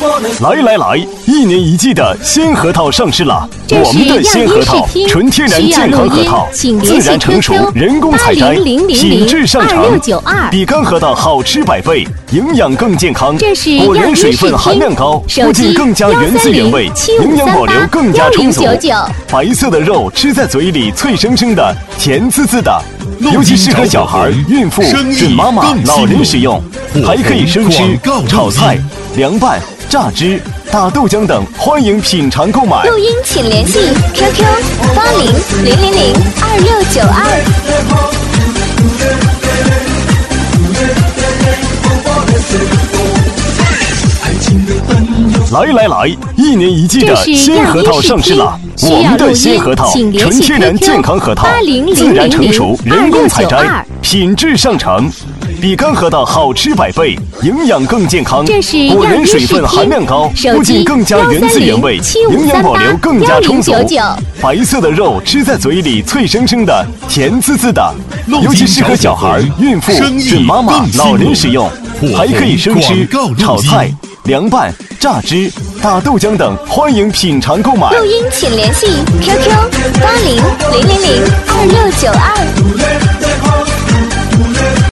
来，一年一季的鲜核桃上市了。我们的鲜核桃，纯天然健康核桃，自然成熟，人工采摘，品质上乘，比干核桃好吃100倍，营养更健康。果仁水分含量高，不仅更加原汁原味，营养保留更加充足。白色的肉吃在嘴里脆生生的，甜滋滋的。尤其适合小孩、孕妇、准妈妈、老人食用，还可以生吃、炒菜、凉拌、榨汁、打豆浆等，欢迎品尝购买。 录音请联系 QQ80002692。 来，一年一季的鲜核桃上市了。我们的鲜核桃，纯天然健康核桃，自然成熟，人工采摘，品质上乘，比干核桃好吃100倍，营养更健康。果仁水分含量高，不仅更加原汁原味，营养保留更加充足。白色的肉吃在嘴里脆生生的，甜滋滋的。尤其适合小孩、孕妇、准妈妈、老人食用，还可以生吃、炒菜、凉拌、榨汁、打豆浆等，欢迎品尝购买。 录音请联系 QQ80002692。